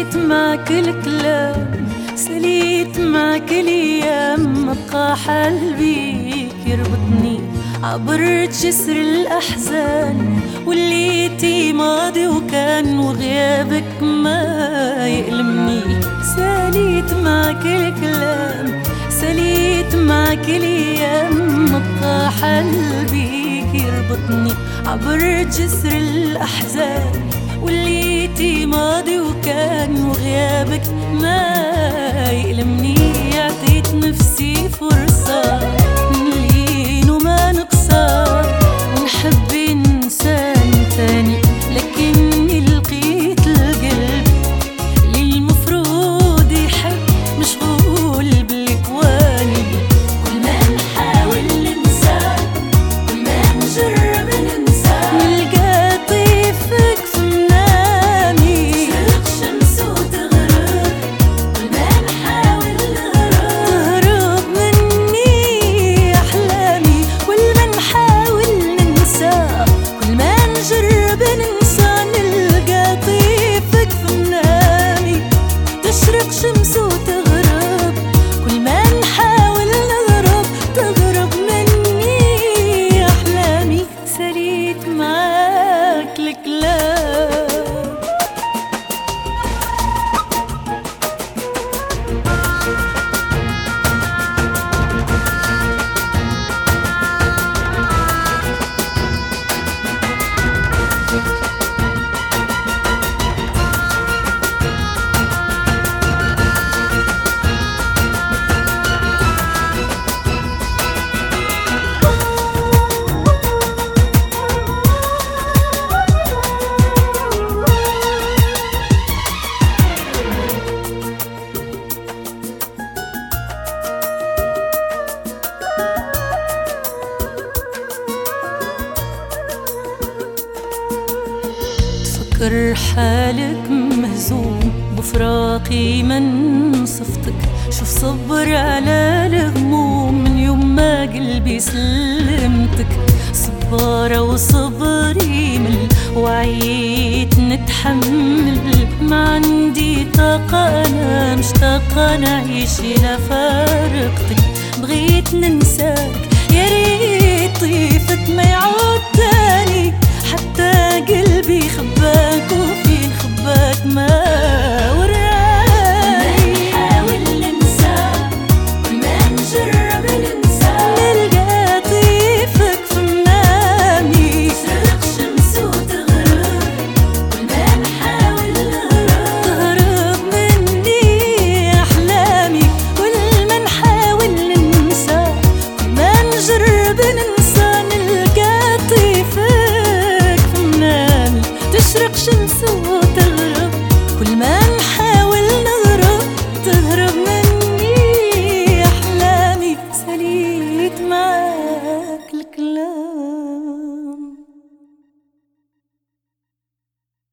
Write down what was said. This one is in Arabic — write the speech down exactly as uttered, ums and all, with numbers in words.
سليت معك الكلام، سليت معك الايام، مبقى حلبيك يربطني عبرت جسر الاحزان، وليتي ماضي وكان وغيابك ما يألمني. سليت معك الكلام، سليت معك الايام، مبقى حلبيك يربطني عبرت جسر الاحزان، وليتي ماضي وكان وغيابك ما يألمني. عطيت نفسي فرصة نلين وما نقصر، ونحب إنسان تاني، لكني لقيت القلب اللي المفروض يحب مشغول بالكواني. كل ما نحاول ننسى، كل ما نجرب ننسى، نلقى طيفك في منامي، تشرق شمس وتغرب. كل ما نحاول نهرب، تهرب مني أحلامي. كل ما نحاول ننسى، كل ما نجرب ننسى، نلقى طيفك في منامي، تشرق شمس وتغرب. كل ما نحاول نهرب، تهرب مني أحلامي. سليت معاك الكلام. فكر حالك مهزوم بفراقي من صفتك، شوف صبر على الهموم من يوم ما قلبي سلمتك. صبارة وصبري مل، وعيت نتحمل، ما عندي طاقة أنا مشتاقة نعيش إلى فارقتك. بغيت ننساك يا ريت طيفك ما يعود تاني، حتى قلبي خب